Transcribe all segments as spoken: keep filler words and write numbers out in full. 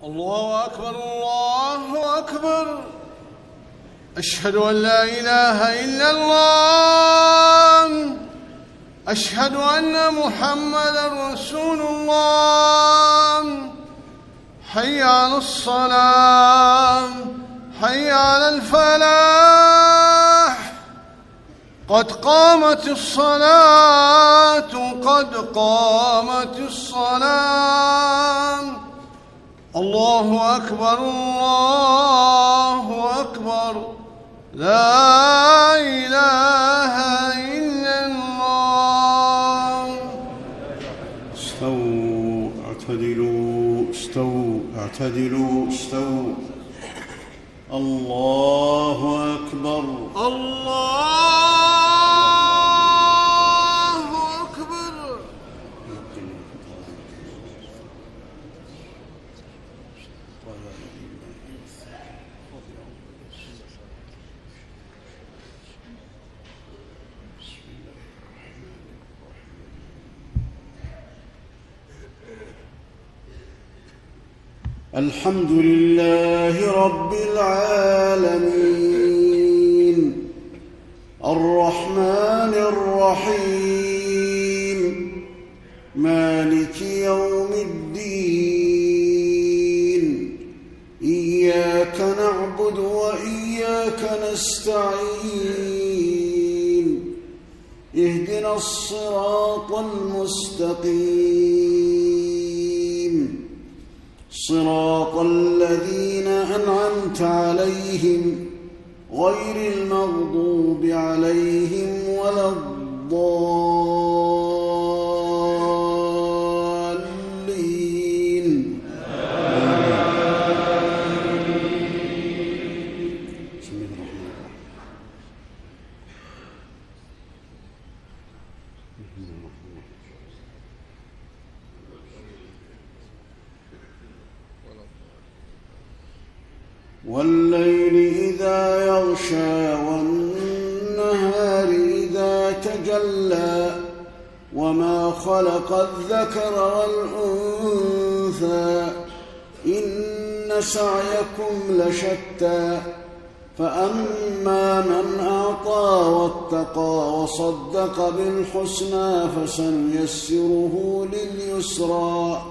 الله أكبر الله أكبر. أشهد أن لا إله إلا الله. أشهد أن محمدًا رسول الله. حي على الصلاة، حي على الفلاح. قد قامت الصلاة، قد قامت الصلاة. الله أكبر الله أكبر. لا إله إلا الله. استووا اعتدلوا استووا اعتدلوا استووا. الله أكبر الله أكبر. الحمد لله رب العالمين الرحمن الرحيم مالك يوم الدين. إياك نعبد وإياك نستعين. اهدنا الصراط المستقيم صراط الذين أنعمت عليهم غير المغضوب عليهم ولا الضالين. والليل إذا يغشى والنهار إذا تجلى وما خلق الذكر والأنثى إن سعيكم لشتى. فأما من أعطى واتقى وصدق بالحسنى فسنيسره لليسرى.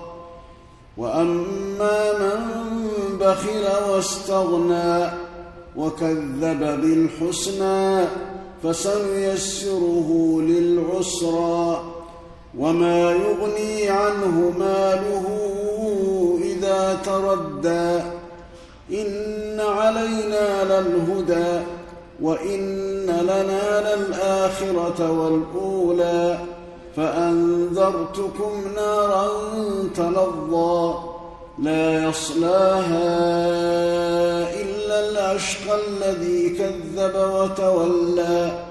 وأما من بخل واستغنى وكذب بالحسنى فسنيسره للعسرى. وما يغني عنه ماله إذا تردى. إن علينا للهدى وإن لنا للآخرة والأولى. فأنذرتكم نارا تلظى لا يصلاها إلا الأشقى الذي كذب وتولى.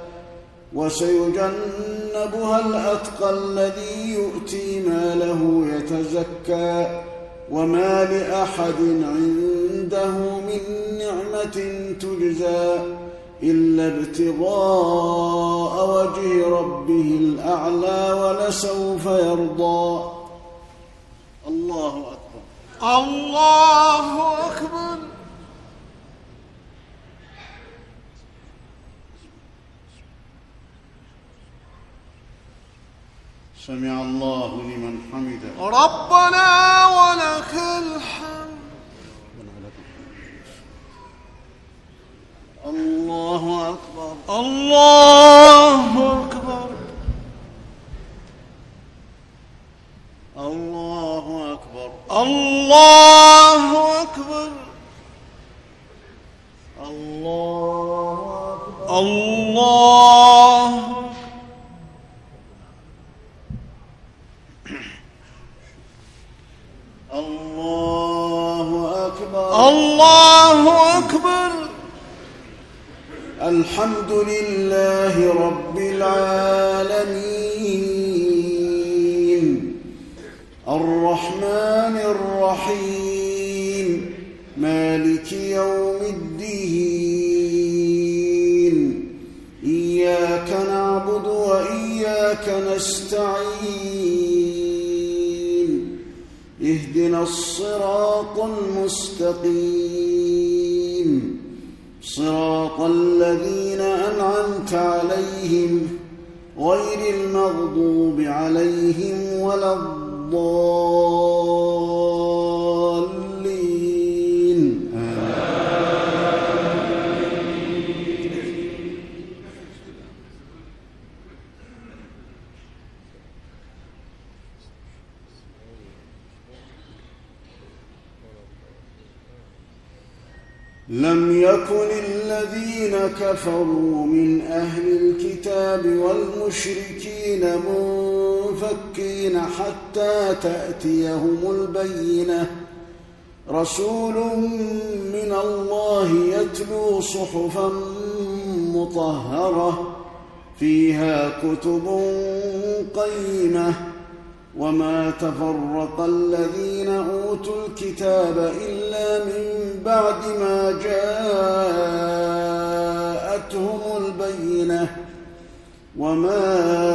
وسيجنبها الأتقى الذي يؤتي ماله يتزكى. وما لأحد عنده من نعمة تجزى إلا ابتغاء وجه ربه الأعلى ولسوف يرضى. الله أكبر الله أكبر. سمع الله لمن حمده. ربنا ولك الحمد. الله أكبر الله أكبر. الله أكبر الله أكبر. الله أكبر. الله الله أكبر. الله أكبر. الحمد لله رب العالمين الرحمن الرحيم مالك يوم الدين. إياك نعبد وإياك نستعين. اهدنا الصراط المستقيم صراط الذين أنعمت عليهم غير المغضوب عليهم ولا الضالين لم يكن الذين كفروا من أهل الكتاب والمشركين منفكين حتى تأتيهم البينة رسول من الله يتلو صحفا مطهرة فيها كتب قيمة وما تفرق الذين أوتوا الكتاب إلا من بعد ما جاءتهم البينة وما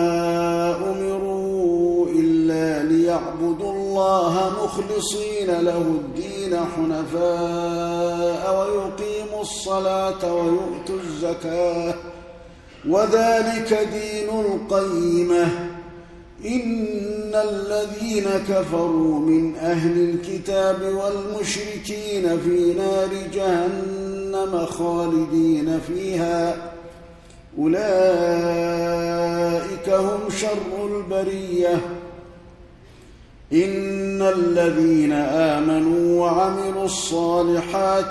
أمروا إلا ليعبدوا الله مخلصين له الدين حنفاء ويقيموا الصلاة ويؤتوا الزكاة وذلك دين القيمة إن الذين كفروا من أهل الكتاب والمشركين في نار جهنم خالدين فيها أولئك هم شر البرية إن الذين آمنوا وعملوا الصالحات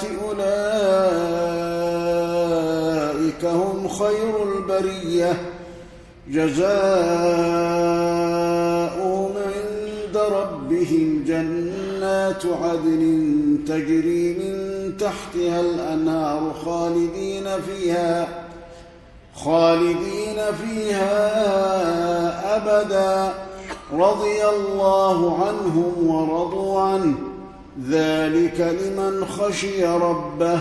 أولئك هم خير البرية جزاؤهم عند ربهم جنات عدن تجري من تحتها الأنهار خالدين فيها خالدين فيها أبدا رضي الله عنهم ورضوا عنه ذلك لمن خشي ربه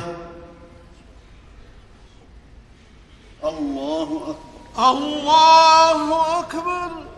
الله أكبر الله أكبر